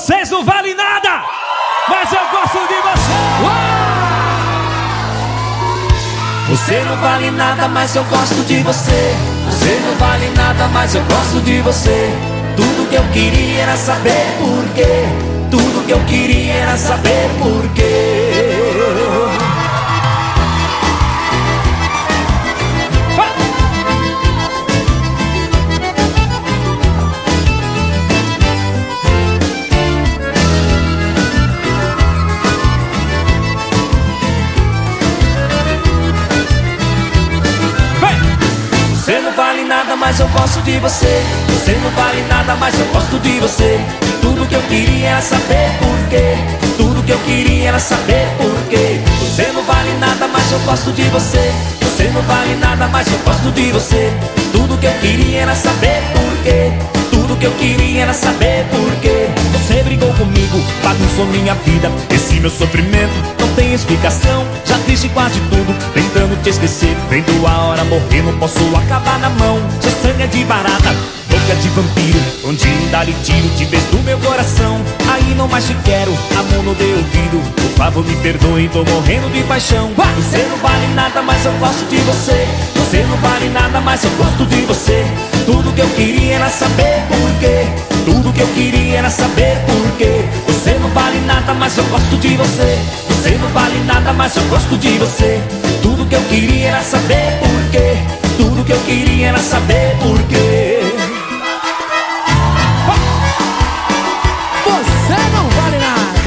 Vocês não valem nada, mas eu gosto de você. Você não vale nada, mas eu gosto de você. Você não vale nada, mas eu gosto de você. Tudo que eu queria era saber por quê. Tudo que eu queria era saber por quê. Você não vale nada, mas eu gosto de você. Você não vale nada, mas eu gosto de você. Tudo que eu queria era saber por quê. Tudo que eu queria era saber por quê. Você não vale nada, mas eu gosto de você. Você não vale nada, mas eu gosto de você. Tudo que eu queria era saber por quê. Tudo que eu queria era saber por quê. Você brigou comigo, bagunçou minha vida. Esse meu sofrimento não tem explicação. Já fiz de quase tudo, tentando te esquecer. Vendo a hora morrer, não posso acabar na mão. Seu sangue é de barata, boca de vampiro. Onde dá-lhe tiro de vez do meu coração. Aí não mais te quero, amor não dê ouvido. Por favor me perdoe, tô morrendo de paixão. Você não vale nada, mas eu gosto de você. Você não vale nada, mas eu gosto de você. Tudo que eu queria era saber por quê. Tudo que eu queria era saber por quê. Você não vale nada, mas eu gosto de você. Você não vale nada, mas eu gosto de você. Tudo que eu queria era saber por quê. Tudo que eu queria era saber por quê. Você não vale nada.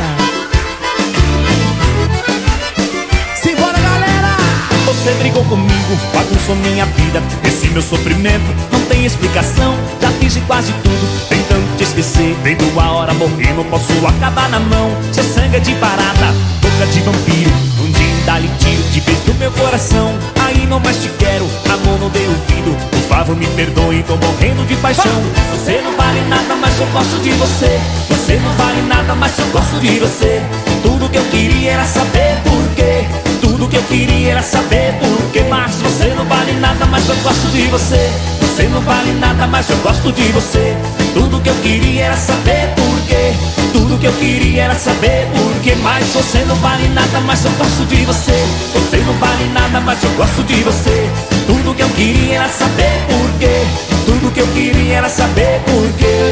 Simbora, galera. Você brigou comigo, bagunçou minha vida. Esse meu sofrimento não tem explicação. Já fiz de quase tudo, tentando te esquecer. Vendo a hora morrer, não posso acabar na mão. Seu sangue é de barata, boca de vampiro. Um dia dá-lhe tiro de vez do meu coração. Aí não mais te quero, amor não dê ouvido. Por favor me perdoe, tô morrendo de paixão. Você não vale nada, mas eu gosto de você. Você não vale nada, mas eu gosto de você. Tudo que eu queria era saber por quê. Tudo que eu queria era saber por quê. Mas você não vale nada, mas eu gosto de você. Você não vale nada, mas eu gosto de você. Tudo que eu queria era saber por quê. Tudo que eu queria era saber por quê. Mas você não vale nada, mas eu gosto de você. Você não vale nada, mas eu gosto de você. Tudo que eu queria era saber por quê. Tudo que eu queria era saber por quê.